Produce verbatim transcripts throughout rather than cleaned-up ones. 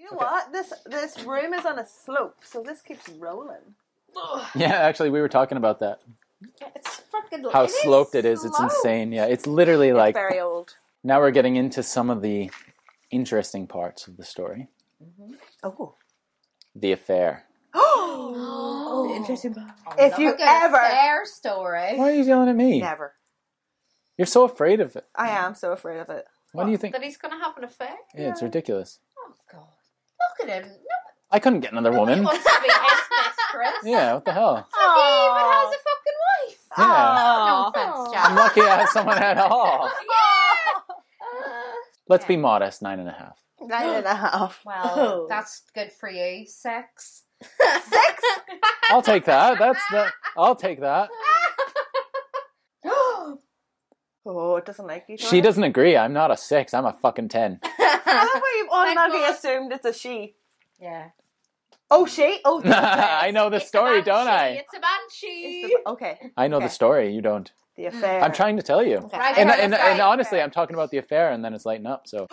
You know okay. what? This this room is on a slope, so this keeps rolling. Yeah, actually, we were talking about that. Yeah, it's fucking. How it sloped is it is. slope. It's insane. Yeah, it's literally it's like... very old. Now we're getting into some of the interesting parts of the story. Mm-hmm. Oh. The affair. Oh, the interesting part. Oh, if you ever... affair story. Why are you yelling at me? Never. You're so afraid of it. I am so afraid of it. What, what do you think? That he's going to have an affair? Yeah, yeah, it's ridiculous. Oh, God. Look at him. No. I couldn't get another woman. He wants to be his mistress. Yeah, what the hell? So he even has a fucking wife. Yeah. No offense, Jack. I'm lucky I have someone at all. Yeah. Let's yeah. be modest. Nine and a half. Nine and a half. Well, oh. that's good for you. Six. Six? I'll take that. That's the. I'll take that. Oh, it doesn't like you. She doesn't agree. I'm not a six. I'm a fucking ten. I love how you've automatically assumed it's a she. Yeah. Oh, she? Oh, I know the it's story, don't I? It's a banshee. It's the, okay. I know okay. the story. You don't. The affair. I'm trying to tell you. Okay. Right, and, right, and, right, and honestly, right. I'm talking about the affair, and then it's lighting up. So.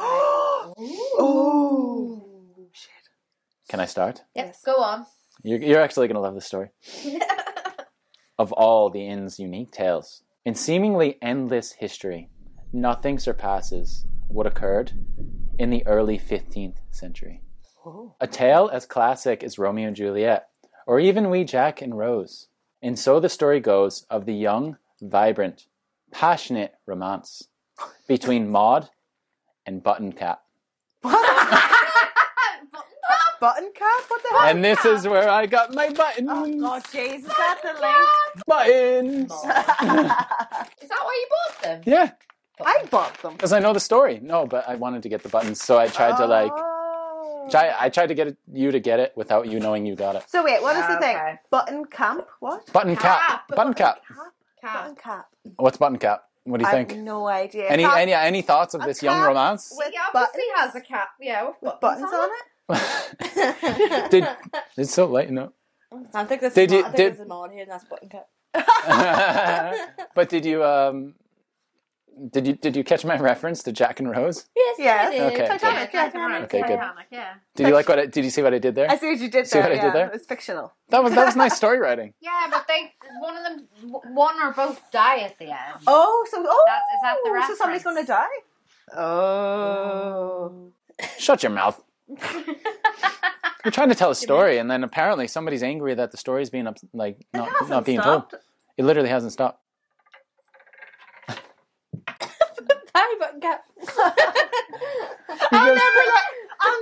Oh. Shit. Can I start? Yes. Go on. You're, you're actually going to love the story. Of all the inn's unique tales, in seemingly endless history, nothing surpasses what occurred in the early fifteenth century. Oh. A tale as classic as Romeo and Juliet, or even Wee Jack and Rose. And so the story goes of the young, vibrant, passionate romance between Maud and Button Cap. Button Cap? What the hell? And this is where I got my buttons. Oh, God, jeez, is that the link? Buttons! Is that why you bought them? Yeah. I bought them. Because I know the story. No, but I wanted to get the buttons, so I tried to like... Oh. Try, I tried to get it, you to get it without you knowing you got it. So wait, what is the Okay. thing? Button Camp? What? Button cap. Cap. Button cap. Cap. Button Cap. What's button cap? What do you I think? have no idea. Any Cap any any thoughts of a this young cap romance? with He obviously buttons? has a cap. Yeah, with with buttons, buttons on it? Did it's so late, no? I think this Did is you- I think did- this is Maud here, and that's Button Cap. But did you um did you did you catch my reference to Jack and Rose? Yes, Yeah. I did. Okay, Titanic, Yeah, yeah. Titanic, Okay, good. Titanic, yeah. Did you like what I, did you see what I did there? I see what you did See there. what I did yeah. there? It was fictional. That was that was nice story writing. Yeah, but they one of them, one or both die at the end. Oh, so oh, That- is that the so somebody's going to reference? die? Oh. Shut your mouth. You're trying to tell a story, and then apparently somebody's angry that the story's being up, like It not hasn't not being stopped. told. It literally hasn't stopped. Hi, Button Cap. I'll never let. I'll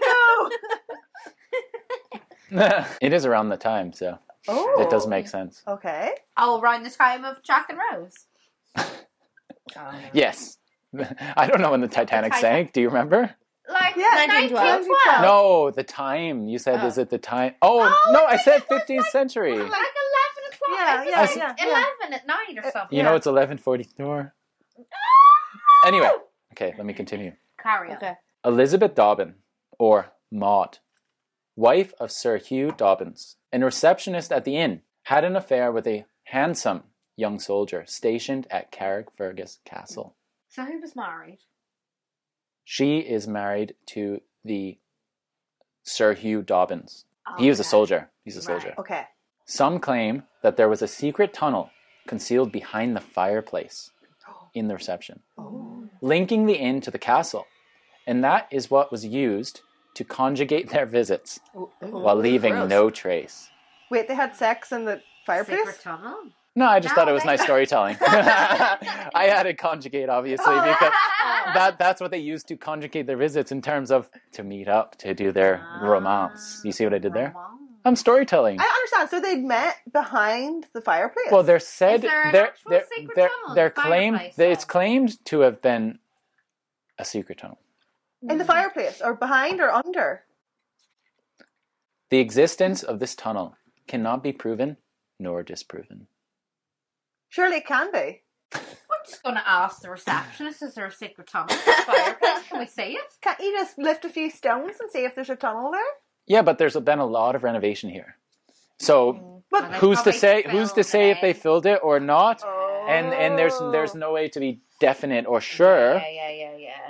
never let go. It is around the time, so Oh, it does make sense. Okay. Oh, around the time of Jack and Rose. Oh, Yes. I don't know when the Titanic Titan- sank. Do you remember? Like Yeah, nineteen nineteen twelve. No, the time. You said, Oh. is it the time? Oh, Oh, no, I I think said it was fifteenth like- century. Like eleven o'clock. Yeah, It was yeah, like yeah, yeah. eleven at night or something. You know Yeah. it's eleven forty-four. Anyway, okay, let me continue. Carry on. Okay. Elizabeth Dobbin, or Maud, wife of Sir Hugh Dobbins, and receptionist at the inn, had an affair with a handsome young soldier stationed at Carrickfergus Castle. So who was married? She is married to the Sir Hugh Dobbins. He was a Okay. soldier. He's a Right. soldier. Okay. Some claim that there was a secret tunnel concealed behind the fireplace in the reception, Oh. linking the inn to the castle. And that is what was used to conjugate their visits while leaving gross. no trace. Wait, they had sex in the fireplace? Secret tunnel. No, I just No, thought it was they- nice storytelling. I added conjugate, obviously, Oh. because that that's what they used to conjugate their visits in terms of to meet up, to do their romance. You see what I did there? Romance. I'm storytelling. I understand. So they'd met behind the fireplace? Well, they're said Is there an they're actual they're secret they're, tunnel in they're the claimed fireplace, they- it's though? claimed to have been a secret tunnel. in the fireplace, or behind, or under? The existence of this tunnel cannot be proven nor disproven. Surely it can be. I'm just going to ask the receptionist, is there a secret tunnel in the fireplace? Can we see it? Can't you just lift a few stones and see if there's a tunnel there? Yeah, but there's been a lot of renovation here. So But Well, they who's to probably say who's to filled say it if they in. filled it or not? Oh. And and there's there's no way to be definite or sure. Yeah, yeah, yeah, yeah.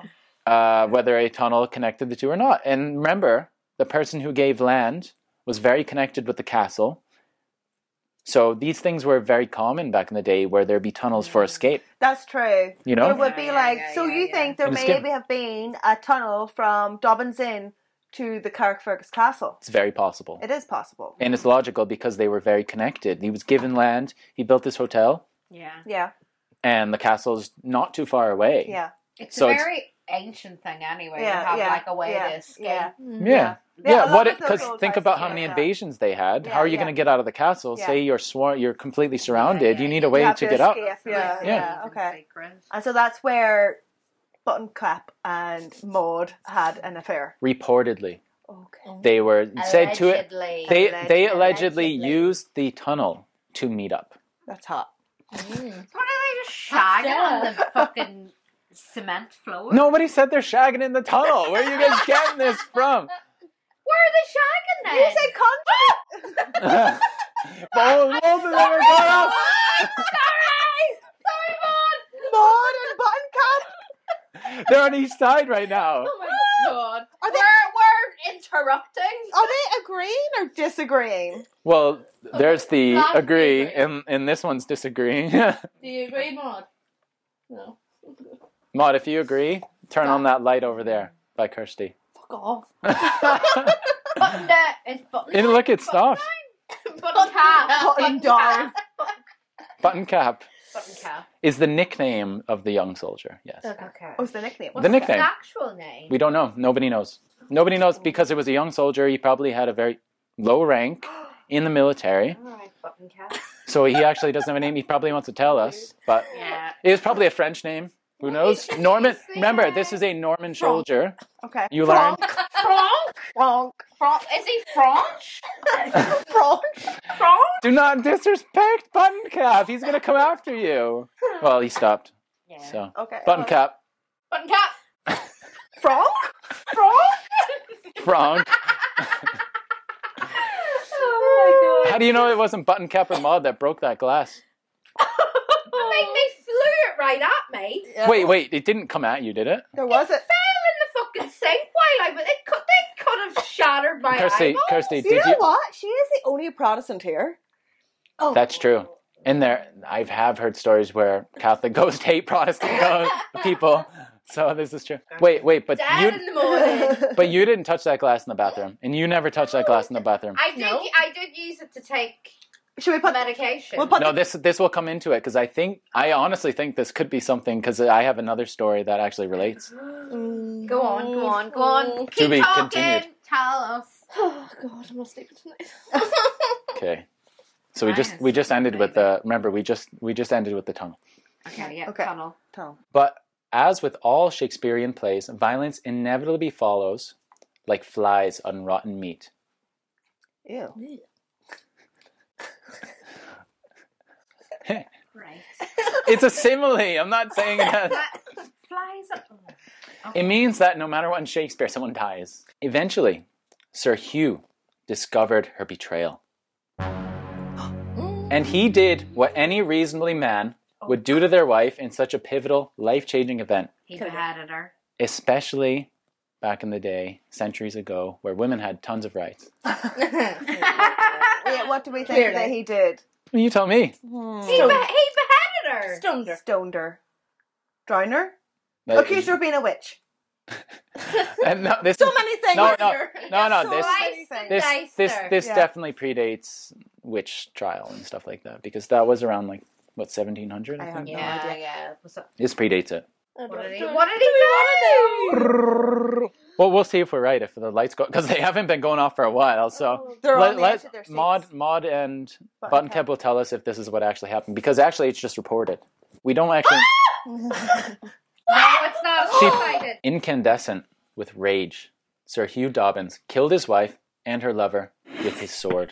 uh, whether a tunnel connected the two or not. And remember, the person who gave land was very connected with the castle. So these things were very common back in the day, where there'd be tunnels for escape. That's true. You know? There would be Yeah, like, yeah, so yeah, you yeah. think there And escape. maybe have been a tunnel from Dobbins Inn to the Carrickfergus Castle. It's very possible. It is possible. And it's logical because they were very connected. He was given land, he built this hotel, Yeah. Yeah, and the castle's not too far away. yeah. It's So a it's- very ancient thing anyway. Yeah, to have yeah, like a way yeah, to escape. yeah. Yeah. Yeah, Yeah, a lot what? of those Because old think houses about how like many that. invasions they had. Yeah, how are you yeah. going to get out of the castle? Yeah. Say you're sworn, you're completely surrounded. yeah, you need you a way have to to get out. escape. Yeah, Really yeah, even okay. sacred. And so that's where Buttoncap and Maud had an affair. Reportedly, Okay. they were said to it. Allegedly. They they Allegedly. allegedly Allegedly. used the tunnel to meet up. That's hot. What are they just shagging on the fucking cement floor? Nobody said they're shagging in the tunnel. Where are you guys getting this from? Where are they shagging then? You said contact. both, both of them are going off. Sorry! Sorry, Maud! Maud and Buttoncap. They're on each side right now. Oh my god. Are they We're, we're interrupting. are they agreeing or disagreeing? Well, there's the Not agree, really. and and this one's disagreeing. Do you agree, Maud? No. Maud, if you agree, turn on that light over there by Kirsty. Fuck off. Button down. It's button And look, it stopped. Button cap. Button down. Button cap Button cap. is the nickname of the young soldier. Yes, Okay. What's the nickname? the nickname. His actual name? We don't know. Nobody knows. Nobody knows because it was a young soldier. He probably had a very low rank in the military, Alright, button cap. so he actually doesn't have a name. He probably wants to tell us, but Yeah. it was probably a French name. Who knows? Norman. Remember, this is a Norman soldier. Okay. You learn. Franck? Frank. Franck? Is he French? Frank. Franck? Do not disrespect Button Cap. He's gonna come after you. Well, he stopped. Yeah. So Okay. Button Cap, Button cap. Frank. Franck? Frank. Oh my How do you know it wasn't Button Cap or Maud that broke that glass? I mean, they flew it right at me. Yeah. Wait, wait. It didn't come at you, did it? There was It it. fell in the fucking sink while I was. It could, they could have shattered my Kirsty, eyeballs. Kirsty, You did know you? what? She is the only Protestant here. god. That's true. And there, I have heard stories where Catholic ghosts hate Protestant ghost people. So this is true. Wait, wait, but Dad you, in the morning. but you didn't touch that glass in the bathroom, and you never touched that glass in the bathroom. I did. No. I did use it to take Should we put? medication. We'll put No, the, this this will come into it because I think I honestly think this could be something because I have another story that actually relates. Mm. Go on, go on, go on. To Keep be talking. continued. Tell us. Oh god, I'm not sleeping tonight. Okay, so we Mine just is we just ended with maybe. the remember we just we just ended with the tunnel. Okay, yeah, Okay. tunnel. Tom. But as with all Shakespearean plays, violence inevitably follows, like flies on rotten meat. Ew. Right. It's a simile. I'm not saying that. Flies up. It means that no matter what in Shakespeare, someone dies. Eventually, Sir Hugh discovered her betrayal. And he did what any reasonably man would do to their wife in such a pivotal, life-changing event, He beheaded her. especially back in the day, centuries ago, where women had tons of rights. Yeah, what do we think Clearly. that he did? Well, you tell me. Hmm. He, be- he beheaded her. Stoned her. Stoned her. Drowned her? Uh, Accused her of being a witch. and no, this So is, many things. no, no, no, no. So This, many things. this, Diced this, her. this Yeah. definitely predates witch trial and stuff like that because that was around like what seventeen hundred. I I have think. no Yeah, idea. yeah. What's up? This predates it. What did he, what did he do? Well, we'll see if we're right if the lights go because they haven't been going off for a while. So They're let, on the let- edge of their seats. Maud, Maud, and Button Button Cap. Cap will tell us if this is what actually happened because actually it's just reported. We don't actually No, it's not. She- Excited. incandescent with rage. Sir Hugh Dobbins killed his wife and her lover with his sword.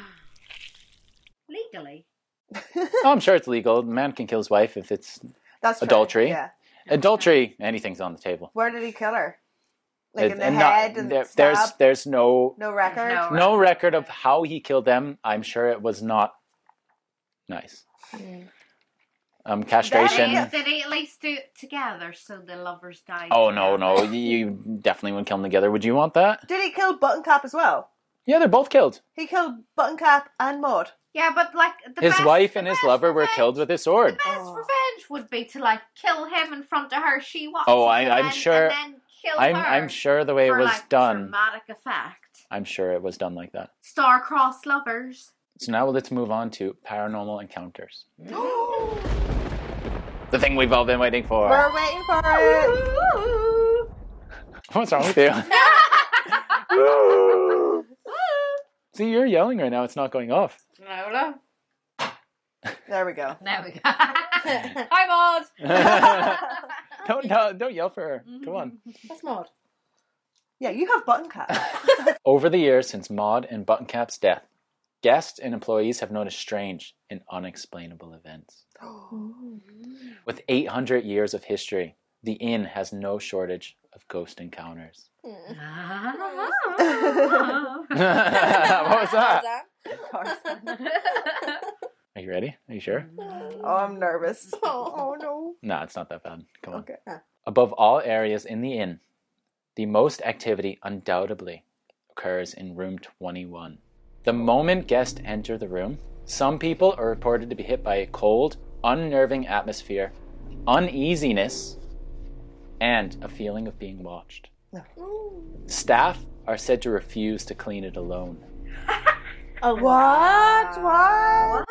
Legally. Oh, I'm sure it's legal. A man can kill his wife if it's That's true. Adultery. Yeah. adultery. Anything's on the table. Where did he kill her? Like It- in the and not- head and there- stab? there's there's no No record? No. no record of how he killed them. I'm sure it was not nice. Um, castration. Yeah. Did they at least do it together so the lovers died? Oh, no, no. together? You definitely wouldn't kill them together. Would you want that? Did he kill Buttoncap as well? Yeah, they're both killed. He killed Buttoncap and Maud. Yeah, but like the His best, wife the and his best lover were revenge- killed with his sword. The best Oh. revenge would be to like kill him in front of her. She watches. Oh, I- and I'm then, sure- And then kill I'm, her I'm sure the way it for, was like, done, dramatic effect. I'm sure it was done like that. Star-crossed lovers. So now let's move on to paranormal encounters. The thing we've all been waiting for. We're waiting for it. What's wrong with you? See, you're yelling right now. It's not going off. Lola. There we go. There we go. Hi, Maud. don't, don't don't yell for her. Come on. That's Maud. Yeah, you have Buttoncap. Over the years since Maud and Buttoncap's death, guests and employees have noticed strange and unexplainable events. With eight hundred years of history, the inn has no shortage of ghost encounters. What was that? Are you ready? Are you sure? Oh, I'm nervous. Oh. Oh no. No, it's not that bad. Come on. Okay. Above all areas in the inn, the most activity undoubtedly occurs in room twenty-one. The moment guests enter the room, some people are reported to be hit by a cold, unnerving atmosphere, uneasiness, and a feeling of being watched. Staff are said to refuse to clean it alone. Oh, What? What?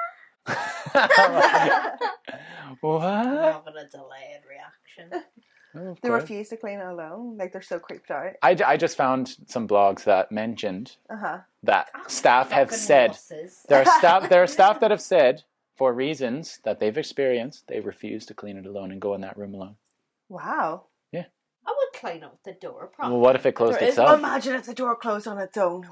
What? Having a delayed reaction. Oh, of They course. refuse to clean it alone. Like they're so creeped out. I, I just found some blogs that mentioned Uh huh. that staff have Fucking said wusses. there are staff there are staff that have said for reasons that they've experienced they refuse to clean it alone and go in that room alone. Wow. I would clean up the door. Probably. Well, what if it closed There is- itself? Imagine it's a door closed on its own.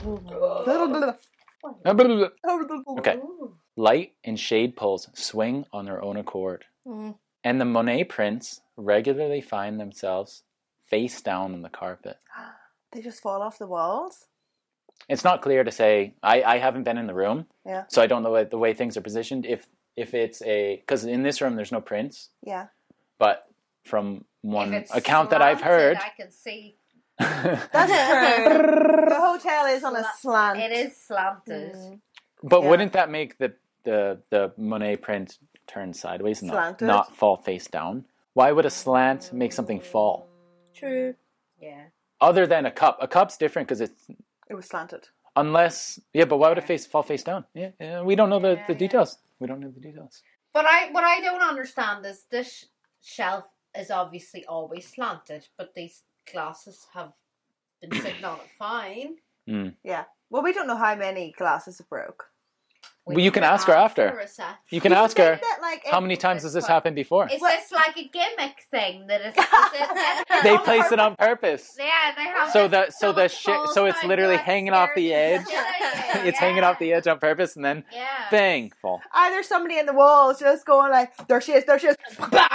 Okay. Light and shade poles swing on their own accord. Mm. And the Monet prints regularly find themselves face down on the carpet. They just fall off the walls. It's not clear to say, I, I haven't been in the room, Yeah. so I don't know what, the way things are positioned. If if it's a, because in this room there's no prints, Yeah. but from If one it's account that I've slanted, heard, I can see That's true. The hotel is on a slant. it is slanted. Mm. but Yeah. wouldn't that make the, the, the Monet print turn sideways and not, Slanted. not fall face down? Why would a slant make something fall? True. Yeah. Other than a cup. A cup's different because it's, It was slanted. unless, yeah, but why would it face fall face down? Yeah, yeah we don't know the, Yeah, the yeah. details. We don't know the details. But I, what I don't understand is this shelf is obviously always slanted, but these glasses have been sitting on it fine. Yeah. Well, we don't know how many glasses it broke. Well, you can ask her after. the reception. You can You ask think her, that, like, how if- many times has this What? happened before? Is What? this like a gimmick thing that is? is it, They place it on purpose. Yeah, they have. So this the so the much shit falls so it's down literally to it, hanging off the scary. edge. Yeah, yeah, It's yeah. hanging off the edge on purpose and then Yeah. bang, fall. Either somebody in the walls just going like, there she is, there she is. Bang!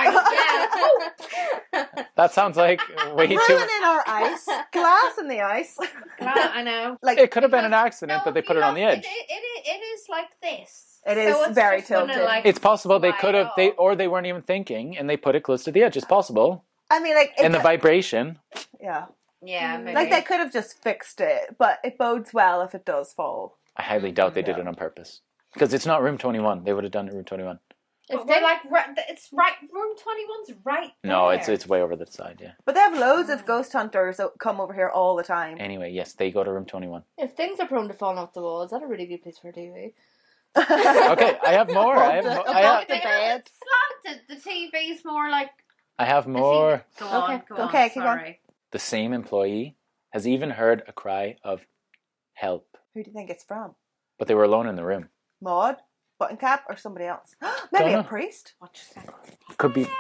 Yeah. That sounds like way too Ruining our ice. Glass in the ice. Well, I know. Like, It could have been an Because- accident, No, but they if put you it on the look, edge. It, it, it, it is like this. It is So it's very just gonna, tilted. like, It's possible they slide could have they off. or they weren't even thinking and they put it close to the edge. It's possible. I mean, like, it And the could- vibration. yeah. Yeah, maybe. Like, they could have just fixed it, but it bodes well if it does fall. I highly doubt they did it on purpose. Because it's not room twenty-one. They would have done it room twenty-one. But If we're they like, right, it's right. Room twenty-one's right there. No, it's it's way over the side, yeah. But they have loads of ghost hunters that come over here all the time. Anyway, yes, they go to room twenty-one. if things are prone to falling off the wall, is that a really good place for a T V? Okay, I have more. I have Above more. the- I above have, the bed. It's slanted. The T V's more like. I have the more. T V. Go on. Okay. Go on. Okay, keep going. Sorry. The same employee has even heard a cry of help, Who do you think it's from? but they were alone in the room. Maud? Buttoncap? Or somebody else? Maybe Dunno. a priest? What you say? Could be.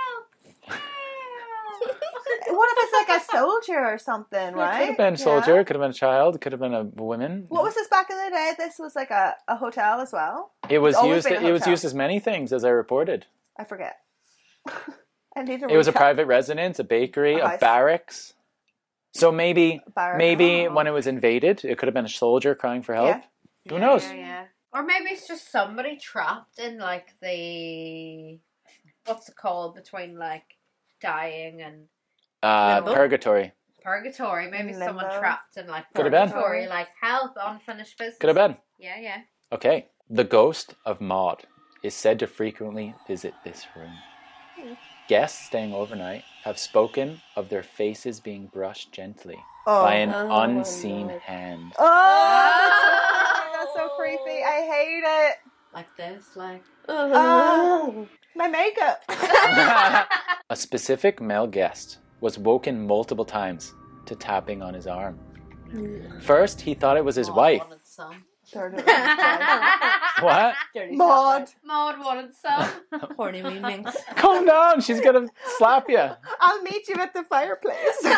What if it's like a soldier or something, right? Could have been a Yeah. soldier. Could have been a child. Could have been a woman. What was this back in the day? This was like a, a hotel as well? It was It's always used. been a It was hotel. used as many things, as I reported. I forget. I need to It was a recap. private residence, a bakery, A a house. barracks. So maybe, Barrack. maybe Oh. when it was invaded, it could have been a soldier crying for help. Yeah. Who Yeah, knows? Yeah, yeah. Or maybe it's just somebody trapped in like the what's it called between like dying and Uh, Limbo? purgatory. purgatory. Maybe someone Limbo. trapped in like Could have been. purgatory, like help, unfinished business. Could have been. Yeah, yeah. Okay. The ghost of Maud is said to frequently visit this room. Guests staying overnight have spoken of their faces being brushed gently Oh. by an Oh my unseen God. hand. Oh, that's so creepy. That's so creepy. I hate it. Like this, like Oh, my makeup. A specific male guest was woken multiple times to tapping on his arm. First, he thought it was his Maud wife. wanted some. Third of them. What? Dirty Maud. Maud wanted some. slapper. Horny wee minx. Calm down. She's gonna slap you. I'll meet you at the fireplace.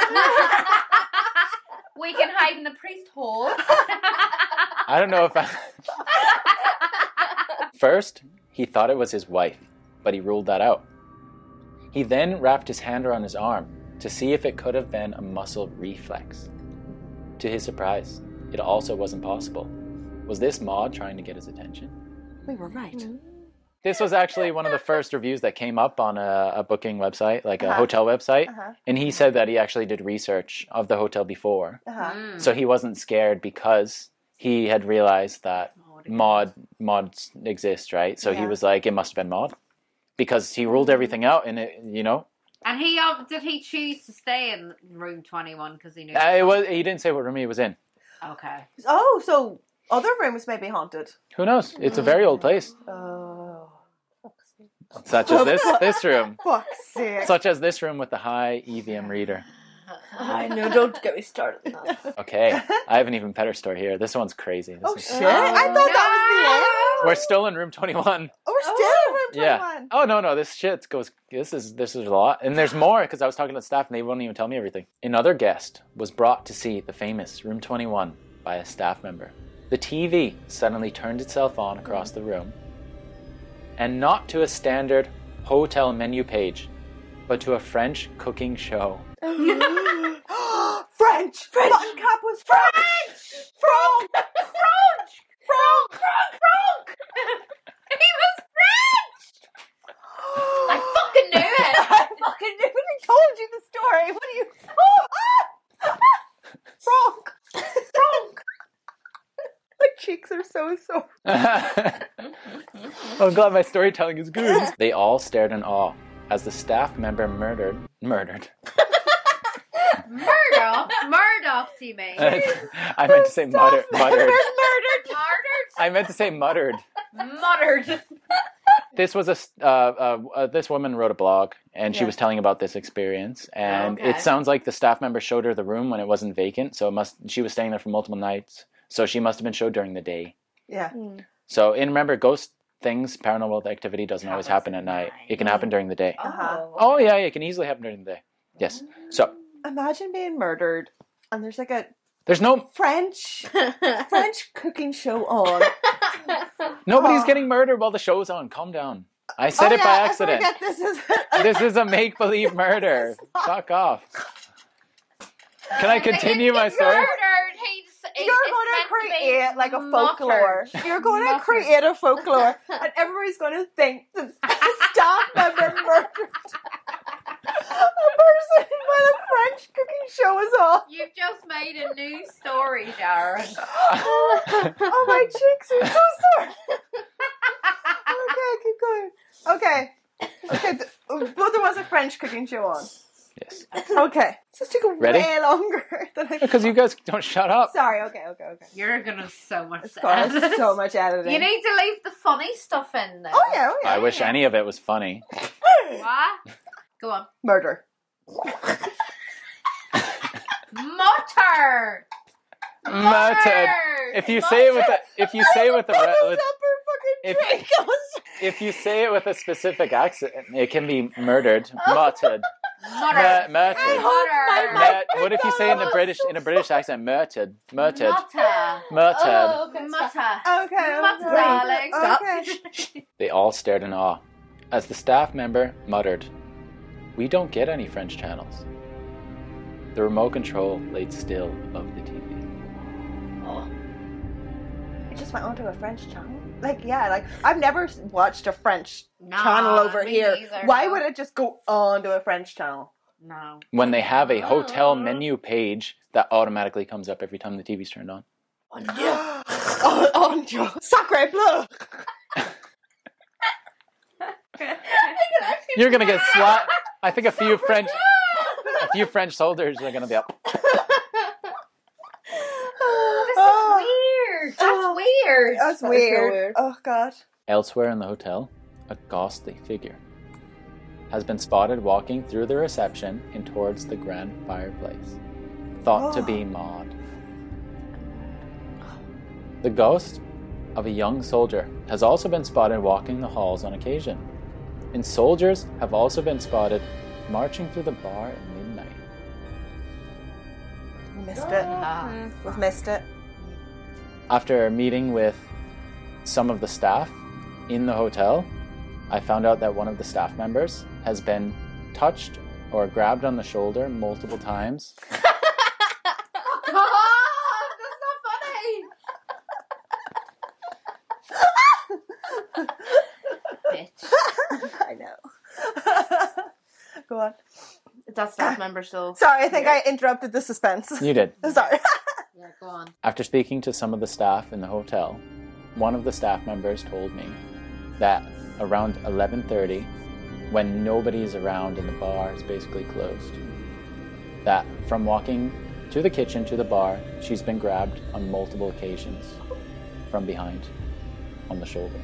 We can hide in the priest hall. I don't know if I... First, he thought it was his wife, but he ruled that out. He then wrapped his hand around his arm to see if it could have been a muscle reflex. To his surprise, it also wasn't possible. Was this Maud trying to get his attention? We were right. This was actually one of the first reviews that came up on a, a booking website, like a Uh-huh. hotel website. Uh-huh. And he said that he actually did research of the hotel before. Uh-huh. Mm. So he wasn't scared because he had realized that Maud mods exist, right? So he Yeah. was like, it must have been Maud. Because he ruled everything out and it, you know. And he um, did he choose to stay in room twenty-one because he knew? Uh, it was, he didn't say what room he was in. Okay. Oh, so other rooms may be haunted. Who knows? It's a very old place. Oh. Such as this this room. Fuck's sake. Such as this room with the high E V M reader. I know, don't get me started on that. Okay, I have an even better story here. This one's crazy. This Oh is- shit! I thought that was the end. We're still in room twenty-one. Oh, we're still in room Yeah. twenty-one. Oh no no, this shit goes. This is this is a lot, and there's more because I was talking to the staff and they wouldn't even tell me everything. Another guest was brought to see the famous room twenty-one by a staff member. The T V suddenly turned itself on across the room, and not to a standard hotel menu page, but to a French cooking show. French. French. Button cap was French. Frog. French. Frog. Frog. Frog. He was French. I fucking knew it. I fucking knew it. I told you the story. What are you? Oh, ah! Frog. Frog. My cheeks are so sore. I'm glad my storytelling is good. They all stared in awe as the staff member murdered, murdered. Murdoch? Murdoch, do you mean? I meant to say mutter, muttered. Murdered. Murdered? I meant to say muttered. Muttered. This was a s- uh, uh, uh, this woman wrote a blog and she Yeah. was telling about this experience, and Okay. it sounds like the staff member showed her the room when it wasn't vacant, so it must she was staying there for multiple nights, so she must have been showed during the day. Yeah. So, and remember, ghost things, paranormal activity doesn't always happen at night. It can happen during the day. Uh-huh. Oh yeah, it can easily happen during the day. Yes. So Imagine being murdered and there's like a there's no French French cooking show on. nobody's Aw. getting murdered while the show's on. Calm down. I said Oh, it yeah, by I accident. forget this is This is a make believe murder. Fuck off. Can I continue my story? Murdered. He's, You're it's going to meant to be create like a muttered. folklore. You're going to Muttered. create a folklore, and everybody's going to think that the staff member murdered a person while a French cooking show is on. You've just made a new story, Darren. Oh, my cheeks are so sore. Okay, keep going. Okay. Okay, th- but there was a French cooking show on. Yes. Okay. This took Ready? way longer than I Because you guys don't shut up. Sorry, okay, okay, okay. You're gonna have so much It's to got edit. so much editing. You need to leave the funny stuff in there. Oh, yeah, oh, yeah. I wish any of it was funny. What? Go on. Murder. Mutter. Muttered. If you say it with a, if you say it with a, Bubbles with, up her fucking if- drink. I was- if you say it with a specific accent, it can be murdered. Muttered. Mutter. Mur- Murdered. Mutter. Mur- What if you say in the British in a British accent? Murdered. Murdered. Mutter. Murdered. Oh, okay, stop. Mutter. Okay. Mutter, okay. darling. Stop. Okay. They all stared in awe as the staff member muttered, "We don't get any French channels." The remote control laid still above the T V. I just went onto a French channel. Like, yeah, like I've never s- watched a French Nah, channel over me here. neither, Why no. would it just go onto a French channel? No. When they have a hotel Oh. menu page that automatically comes up every time the T V's turned on. oh, oh, no. Sacre bleu! You're gonna get slapped. I think a few French, a few French soldiers are gonna be up. This Oh. is weird. That's Oh. weird. That's That is so weird. weird. Oh, God. Elsewhere in the hotel, a ghostly figure has been spotted walking through the reception and towards the grand fireplace, thought to be Maud. The ghost of a young soldier has also been spotted walking the halls on occasion, and soldiers have also been spotted marching through the bar at midnight. We missed it. Ah. We've missed it. After meeting with some of the staff in the hotel, I found out that one of the staff members has been touched or grabbed on the shoulder multiple times. Oh, that's not funny. Bitch. I know. Go on. Is that staff member still? Sorry, I think I interrupted the suspense. You did. Sorry. Yeah, go on. After speaking to some of the staff in the hotel, one of the staff members told me that around eleven thirty, when nobody's around and the bar is basically closed, that from walking to the kitchen to the bar, she's been grabbed on multiple occasions from behind on the shoulder.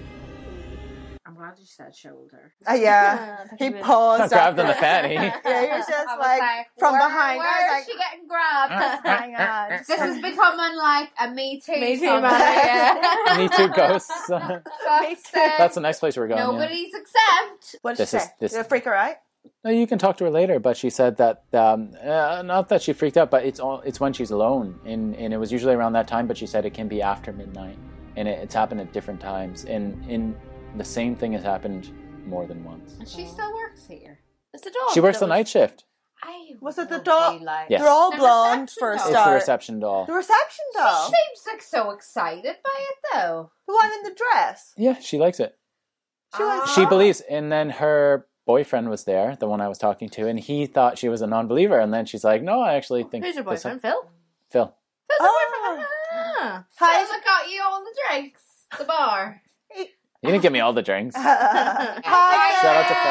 I'm glad you said shoulder. Uh, yeah. He That's paused. Not grabbed on the after- fanny. Yeah, he was just I was like, from where, behind. Where I was is like, she getting grabbed? hang on. This is becoming like a Me Too. Me Too song. moment, yeah. Me Too ghosts. Fuck's sake. That's the next place we're going. yeah. Nobody's exempt. What did This she is- say? this- Did it freak her out? No, you can talk to her later, but she said that um, uh, not that she freaked out, but it's all it's when she's alone, and and it was usually around that time. But she said it can be after midnight, and it, it's happened at different times, and in the same thing has happened more than once. And she still works here. It's the dog. She works that the was- night shift. I Was it the would dog? be Like, Yes. They're all The blonde reception for a doll. It's the start. reception doll. The reception She doll. seems like so excited by it though. The one in the dress. Yeah, she likes it. She was. Ah. She believes, and then her boyfriend was there, the one I was talking to, and he thought she was a non-believer, and then she's like, "No, I actually think." Who's your this- boyfriend, Phil? Phil. Phil's your Oh. boyfriend. Ah. Hi. Phil got you all the drinks. The bar. You didn't give me all the drinks. Hi. Shout out to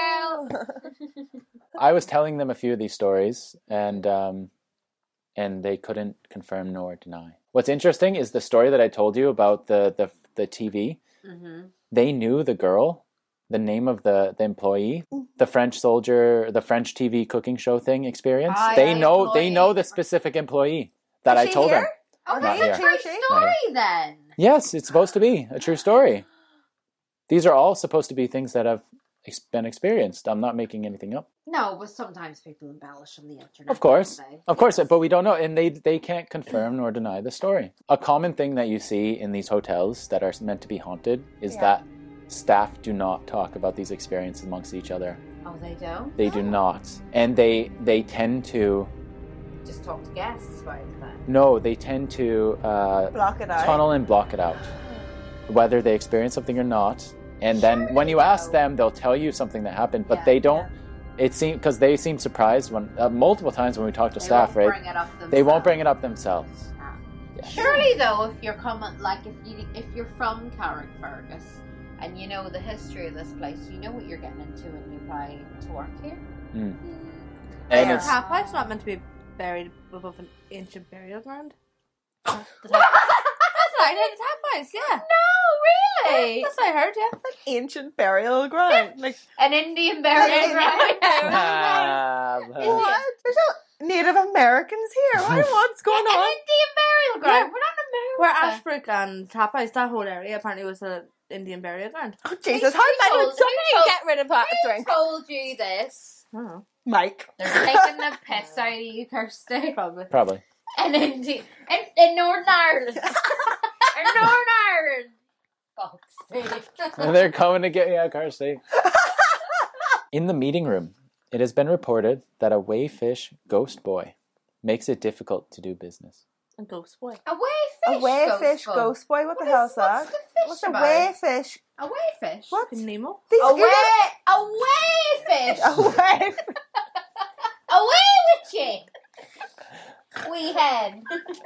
Phil. I was telling them a few of these stories, and um, and they couldn't confirm nor deny. What's interesting is the story that I told you about the the, the T V. Mm-hmm. They knew the girl, the name of the, the employee, the French soldier, the French T V cooking show thing experience. Ah, they yeah, know employee. they know the specific employee that Is I she told here? them. Oh, Not that's a here. true story then. Yes, it's supposed to be a true story. These are all supposed to be things that have ex- been experienced. I'm not making anything up. No, but sometimes people embellish on the internet. Of course, don't they? of course, but we don't know, and they they can't confirm nor deny the story. A common thing that you see in these hotels that are meant to be haunted is Yeah. that staff do not talk about these experiences amongst each other. Oh, they don't? They do not, and they they tend to Just talk to guests about it then. no, they tend to uh, Block it out. tunnel and block it out, whether they experience something or not. And then Surely when you ask though. them, they'll tell you something that happened, but Yeah, they don't. yeah. It seems because they seem surprised when uh, multiple times when we talk to They staff, won't right? Bring it up themselves. They won't bring it up themselves. Ah. Yeah. Surely though, if you're coming, like if you if you're from Carrickfergus and you know the history of this place, you know what you're getting into when you apply to work here. Mm. Yeah. And The it's tap house not meant to be buried above an ancient burial ground. The tap- That's what I heard. The tap house, yeah. No, really. That's what I heard. Yeah. Ancient burial ground. Like, An Indian burial ground. Ah, what? There's no Native Americans here. What, what's going An on? Indian burial ground. We're not in Where America. Ashbrook and tap house, that whole area apparently was an Indian burial ground. Oh, Jesus, Who how many told- would somebody who told- get rid of that Who drink? told you this? Oh, Mike. They're taking the piss out of you, Kirsty. probably. Probably. And in, in, in Northern Ireland. in Northern Ireland. Fuck's sake. They're coming to get you out, Kirsty. In the meeting room, it has been reported that a wayfish ghost boy makes it difficult to do business. A ghost boy. A wayfish. A wayfish ghost, ghost boy. What, What the hell is- is that? What's the fish What's a about? wayfish? A wayfish. What? Nemo. These A you're way. not- A wayfish. A wayfish. Away with you. Wee hen.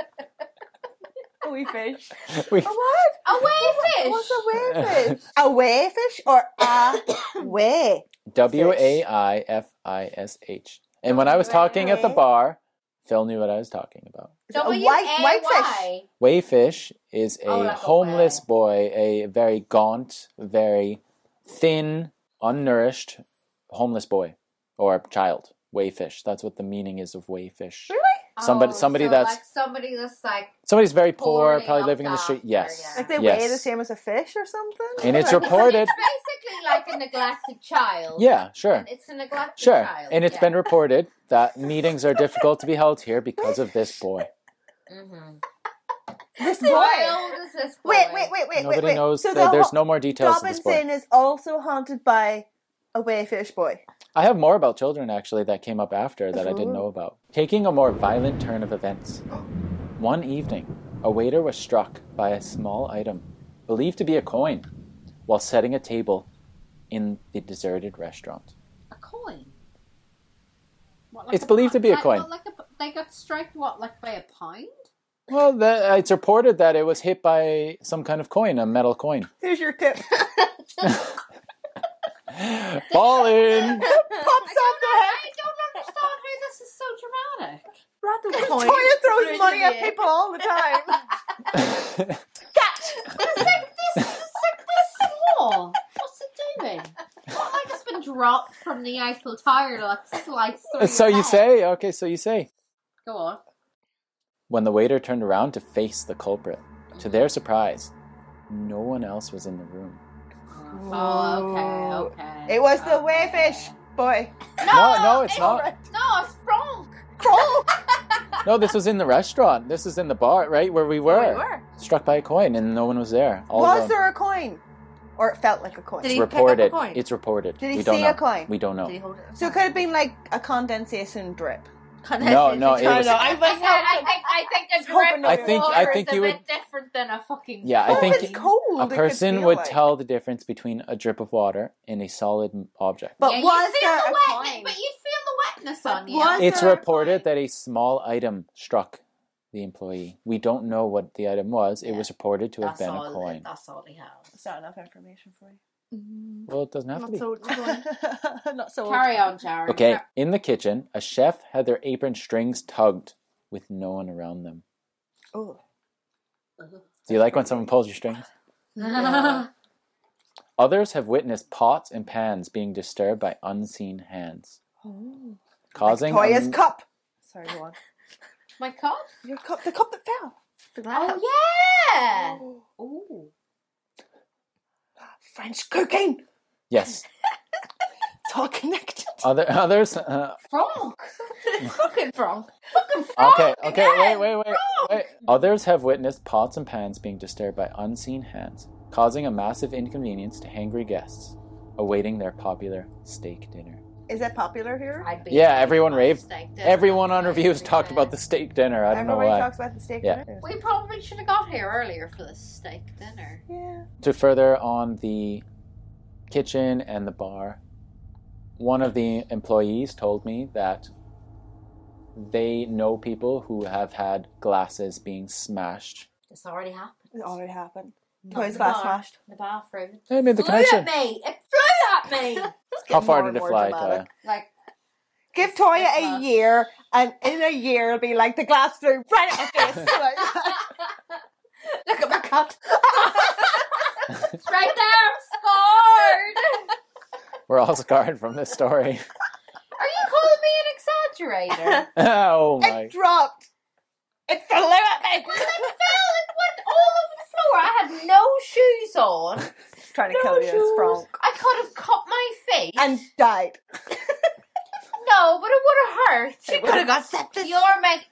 A wee fish. We, A what? A wayfish. What's a wayfish? A wayfish or a way? W A I F I S H. And when I was talking at the bar, Phil knew what I was talking about. Is it a W white A whitefish? Y. Wayfish is a Oh, like a homeless whale. boy, a very gaunt, very thin, unnourished homeless boy or child. Wayfish. That's what the meaning is of wayfish. Really? Somebody- Oh, somebody so that's- like somebody that's like Somebody's very poor, Poorly probably looked living in the street. after, Yes. yeah. Like they yes. weigh the same as a fish or something? And it's Like- reported. It's basically like a neglected child. Yeah, sure. It's a neglected Sure. child. And it's yeah. been reported that meetings are difficult to be held here because of this boy. Mm-hmm. This How boy. old is this boy? Wait, wait, wait, wait, Nobody wait, wait. knows. So that the there's ho- no more details to this boy. Dobinson is also haunted by a wayfish boy. I have more about children, actually, that came up after that I didn't Ooh. know about. Taking a more violent turn of events. One evening, a waiter was struck by a small item, believed to be a coin, while setting a table in the deserted restaurant. A coin. What, like It's believed to be a like, coin. What, like a, they got struck, what, like by a pound? Well, the, it's reported that it was hit by some kind of coin, a metal coin. Here's your tip. Fall in! Pops off the head. I don't understand how this is so dramatic. Random coin. Toya throws Through money the at air. people all the time. It's like this, it's like this small. What's it doing? Not like it's been dropped from the Eiffel Tower to like slice through So your you head. say? Okay, so you say. Go on. When the waiter turned around to face the culprit, to their surprise, no one else was in the room. Oh, okay, okay. It was the okay. wayfish boy. No, no, it's not. No, it's Frank. Crow. No, this was in the restaurant. This is in the bar, right, where we were. Where we were. Struck by a coin, and no one was there. All Was alone. there a coin? Or it felt like a coin? Did It's he pick up a reported. coin? It's reported. Did he we don't see know. a coin? We don't know. Did he hold it? So it could have been like a condensation drip. No, no, it was- I, think, I, think, I think a hoping drip I of think- water I think is a you bit would- different than a fucking Yeah, I Oh, think it's cold. a it could person feel would like. tell the difference between a drip of water and a solid object. But yeah, you was feel there the a wetness, coin? But you feel the wetness But on you. was It's there a reported coin? that a small item struck the employee. We don't know what the item was. It Yeah. was reported to have that's been all, a coin. That's all he has. That's not enough information for Well, it doesn't have to Not be. so, not so you. Not so. Carry on, Jared. Okay, in the kitchen, a chef had their apron strings tugged with no one around them. Oh. Do you like when someone pulls your strings? Yeah. Others have witnessed pots and pans being disturbed by unseen hands, Oh. causing Like Toya's un- cup. Sorry, go on. My cup? Your cup. The cup that fell. The glass. Oh, yeah. Oh. Ooh. French cooking. yes. It's all connected. Other others. Uh, Frank. fucking Frank. okay, okay, wait, again. wait, wait, wait. Others have witnessed pots and pans being disturbed by unseen hands, causing a massive inconvenience to hangry guests awaiting their popular steak dinner. Is that popular here? I'd be Yeah, everyone on raved. steak dinner. Everyone on reviews Yeah. talked about the steak dinner. I don't know Everybody why. talks about the steak Yeah. dinner. We probably should have got here earlier for the steak dinner. Yeah. To further on the kitchen and the bar, one of the employees told me that they know people who have had glasses being smashed. This already happened. It already happened. Not Toy's in the glass bar, smashed. in the bathroom. I made the Flew connection. at me. It flew at me. It's How getting far more did it and more fly, dramatic. Toya? Like Give It's Toya this a much. year, and in a year it'll be like the glass flew right at my face. Like, Look at my cut. it's right there. I'm scarred. We're all scarred from this story. Are you calling me an exaggerator? Oh my. it dropped. It flew at me. Well, it fell and went all over the floor. I had no shoes on. It's trying to No kill you, it's shoes. Frank. I could have cut my face. And died. no, but it would have hurt. She could have got septic. You're make.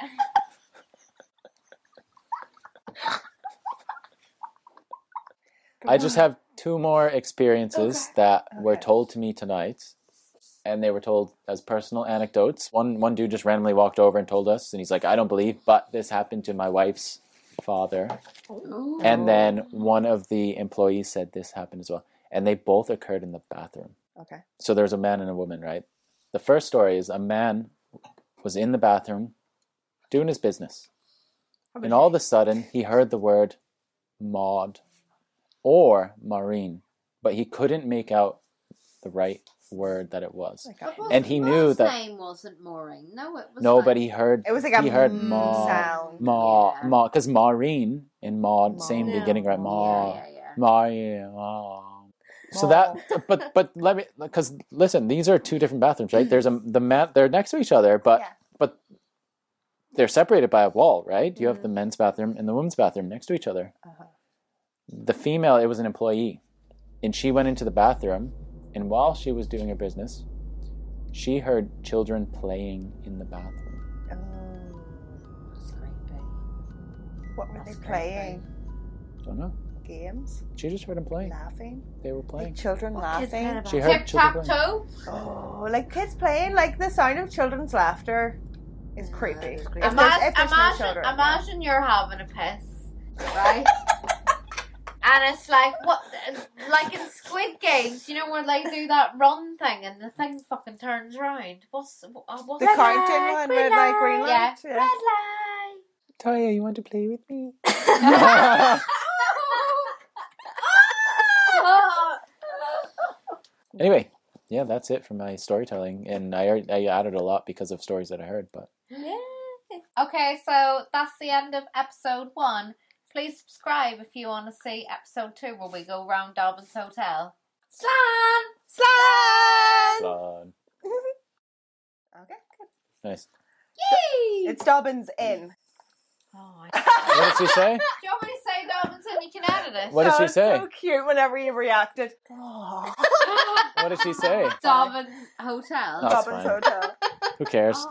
I just have two more experiences Okay. that were Okay. told to me tonight. and they were told as personal anecdotes. One one dude just randomly walked over and told us, and he's like, I don't believe, but this happened to my wife's father. Ooh. And then one of the employees said this happened as well. And they both occurred in the bathroom. Okay. So there's a man and a woman, right? The first story is a man was in the bathroom doing his business. And all of a sudden, he heard the word Maud or Maureen, but he couldn't make out the right word that it was. Okay. But And he his knew last that- name wasn't Maureen. No, it was. No, like, but he heard It was like a he heard mm Ma, sound. Ma, Yeah. Ma, because Maureen in Maud, Ma. same Yeah. beginning, right? Ma, Yeah, yeah, yeah. Ma, yeah, Ma. So Ma. that, but but let me, because listen, these are two different bathrooms, right? There's a the man, they're next to each other, but Yeah. but they're separated by a wall, right? You have Mhm. the men's bathroom and the women's bathroom next to each other. Uh-huh. The female, it was an employee, and she went into the bathroom, and while she was doing her business, she heard children playing in the bathroom. Oh. That's creepy. What were That's they creepy. playing? Don't know. Games? She just heard them playing. Laughing? They were Like playing. children What kids playing laughing? about? She heard Tip children tap toe. Oh, like kids playing? Like the sound of children's laughter is Yeah, creepy. it's If creepy. there's, Imagine, if there's no imagine, children. imagine you're having a piss, right? And it's like what, like in Squid Games, you know, where they do that run thing and the thing fucking turns round. What's uh, what's The red counting light, one, green red light, green light. light. Yeah, Yeah. red light. Toya, you want to play with me? Anyway, yeah, that's it for my storytelling, and I already- I added a lot because of stories that I heard. But Okay, so that's the end of episode one. Please subscribe if you want to see episode two, where we go round Dobbin's Hotel. Slan! Slan! fun. Okay, good. Nice. Yay! It's Dobbins in. Oh, I- What did she say? Do you want me to say Dobbins and you can edit it? What did she Sounds say? so cute whenever you reacted. Oh. What did she say? Dobbin Hotel. Oh, that's Dobbins fine. Hotel. Who cares?